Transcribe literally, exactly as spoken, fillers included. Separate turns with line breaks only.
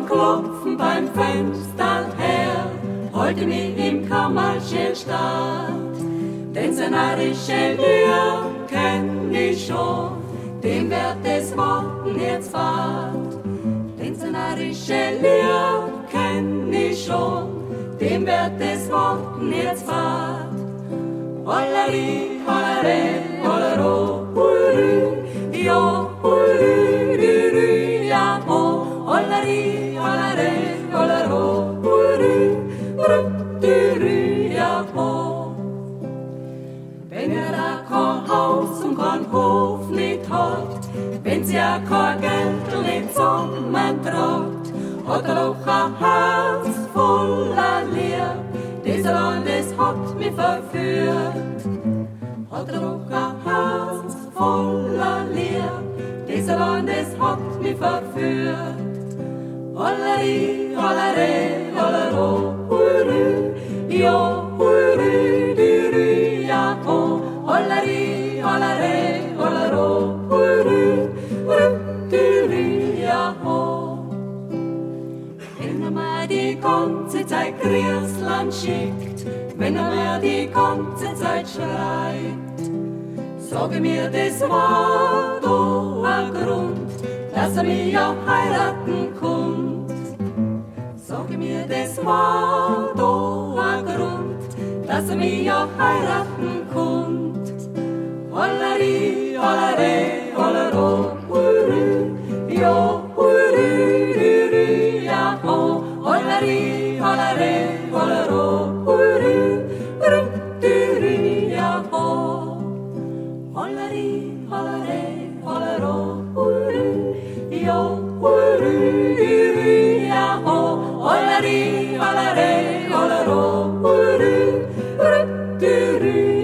klopfen beim Fenster her, heute mich im Kammerchen statt. Den szenarische Lür kenn ich schon, dem wird es morgen jetzt fahrt. Den szenarische Lür kenn ich schon, dem wird es morgen jetzt fahrt. Hollari, hollare, hollero, hurru, jo, hurru, ruru, ja, ho. Hollari, hollare, hollero, hurru, ruru, ja, ho. Wenn ihr da kein Haus und kein Hof nicht habt, wenn's ja kein Geld nicht zusammentragt, hat er doch ein Herz voller Liebe. Dieser Land, es hat mich verführt, hat er doch ein Herz voller Liebe. Dieser Land, es hat mich verführt. Hollari, hollare, hollero, hurru, jo, hurru, duru, ja, ho. Hollari, hollare, hollero, hurru, hurru, duru, ja, ho. Wenn er mir die ganze Zeit Griesland schickt, wenn er mir die ganze Zeit schreibt, sage mir, das war doch ein Grund, dass er mich auch heiraten kommt. Sage mir, das war doch ein Grund, dass er mich auch heiraten kommt. Hollari, hollare, hollero, hurru, jo, hurru, duru, ja, ho. Hollari, hollare, hollero, hurru, hurru, duru, ja, ho. Hollari, hollare, hollero, hurru, jo, hurru, duru, ja, ho. Hollari, hollare, hollero, hurru, hurru, duru,